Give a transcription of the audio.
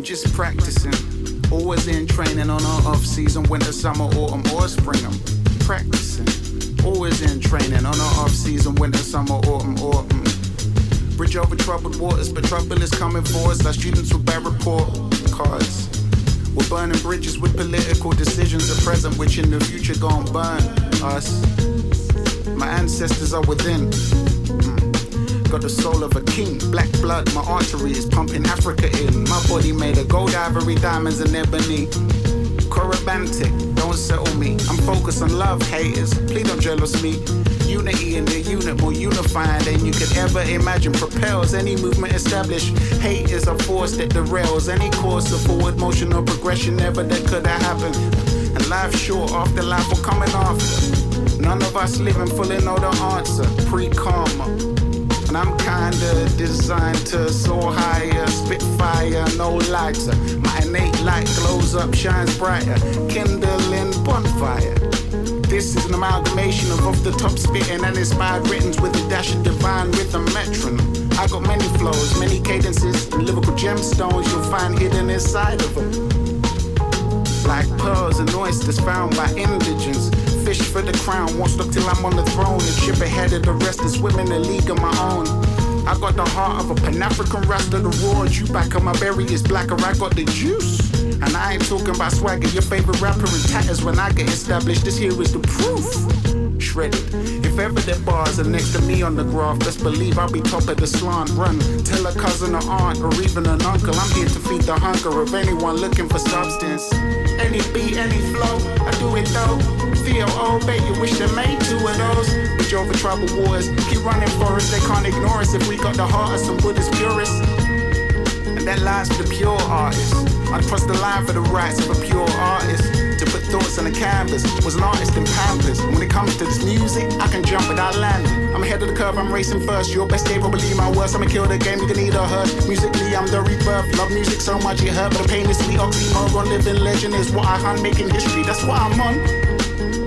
I'm just practicing. Always in training on our off season, winter, summer, autumn, or spring. I'm practicing. Always in training on our off season, winter, summer, autumn. Bridge over troubled waters, but trouble is coming for us. Like students with bad report cards. We're burning bridges with political decisions at present, which in the future gon' burn us. My ancestors are within. Got the soul of a king, black blood, my artery is pumping Africa in. My body made of gold, ivory, diamonds and ebony. Corabantic, don't settle me. I'm focused on love, haters, please don't jealous me. Unity in the unit, more unifying than you could ever imagine. Propels any movement established. Hate is a force that derails any course of forward motion or progression ever that could have happened. And life's short, after life will coming after. None of us living fully know the answer, pre-karma. And I'm kinda designed to soar higher, spit fire, no lighter. My innate light glows up, shines brighter, kindling bonfire. This is an amalgamation of off the top spitting and inspired writtens with a dash of divine rhythm metronome. I got many flows, many cadences, and lyrical gemstones you'll find hidden inside of them. Like pearls and oysters found by indigents. Fish for the crown, won't stop till I'm on the throne. And ship ahead of the rest and swim in a league of my own. I got the heart of a Pan-African Rasta, the raw Chewbacca. My berry is blacker, I got the juice. And I ain't talking about swagger, your favorite rapper in tatters. When I get established, this here is the proof. Shredded. If ever there bars are next to me on the graph, best believe I'll be top of the slant. Run, tell a cousin or aunt or even an uncle, I'm here to feed the hunger of anyone looking for substance. Any beat, any flow, I do it though. Feel old, bet you wish they made two of those. Bridge over troubled waters, keep running for us, they can't ignore us if we got the heart of some Buddhist purists. And that lies for the pure artist. I'd cross the line for the rights of a pure artist. To put thoughts on the canvas, was an artist in Pampers. And when it comes to this music, I can jump without landing. I'm ahead of the curve, I'm racing first. Your best day will believe my worst. I'ma kill the game, you can either hurt. Musically, I'm the rebirth. Love music so much it hurt, but the pain is sweet. Oxymoron, living legend is what I hunt, making history. That's what I'm on.